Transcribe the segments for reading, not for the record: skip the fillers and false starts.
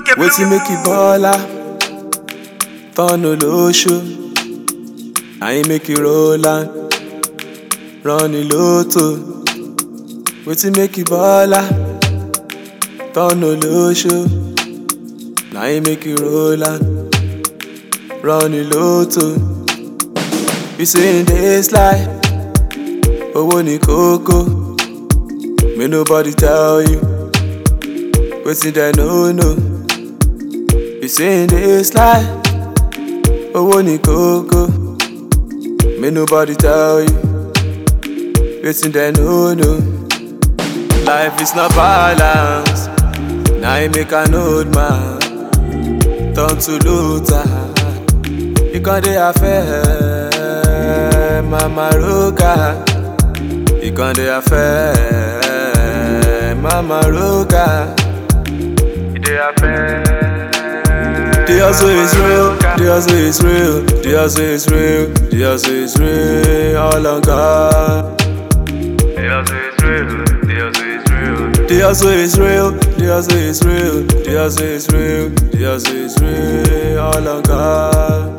Wetin make you baller? Turn olosho. I ain't make you roll and run the lotto. Wetin make you baller? Turn olosho. I ain't make you roll and run the lotto. You say in this life, owo ni koko. May nobody tell you wetin they know. You say in this life, owo ni koko. May nobody tell you wetin they know. Life is not balance. Now you make an old man turn to loser. You can't dey affair, Mama Roka. You can't dey affair, Mama Roka. You dey affair. The hustle is real, the hustle is real, the hustle is real, the hustle is real, all on God. The hustle is real, the hustle is real. The hustle is real, the hustle is real, the hustle is real, the hustle is real, all on God.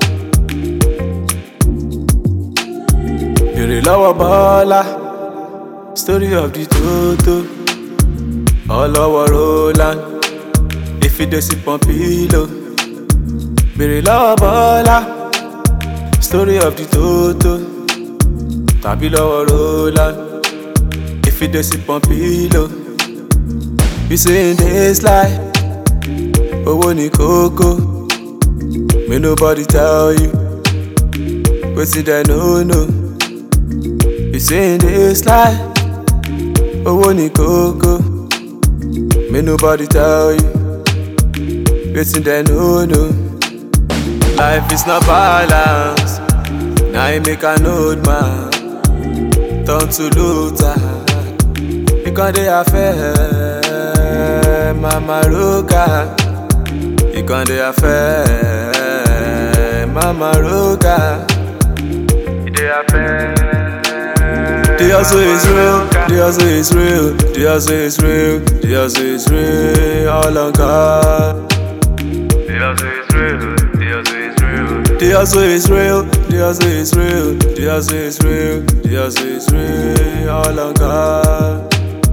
Bèrè lọ́wọ́ Bọ́lá, story of the Toto, all over Roland, if you dey sip on pillow. Bèrè lọ́wọ́ Bọ́lá, story of the Toto, tàbí lọ́wọ́ Roland, if you dey sip on pillow. You say in this life, owo ni koko. May nobody tell you wetin they know. You say in this life, owo ni koko. May nobody tell you wetin they know. Life is not balance. Now you make an old man turn to loser. You can't dey affair, Mama Roka. You can't dey affair, Mama Roka. You dey affair. The hustle is real, the hustle is real, the hustle is real, the hustle is real, all on God. The hustle is real, the hustle is real. The hustle is real, the hustle is real, the hustle is real, the hustle is real, all on God.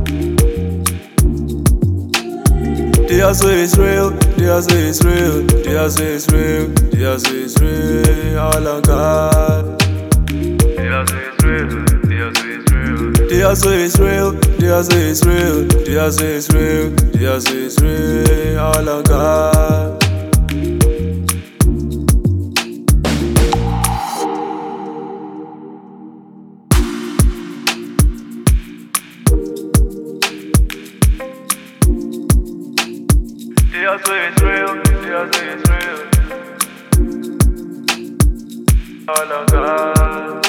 The hustle is real, the hustle is real, the hustle is real, the hustle is real, all on God. The hustle is real, the hustle is real. The hustle is real, the hustle is real, the hustle is real, the hustle is real, all on God. The hustle is real, the hustle is real, all on God.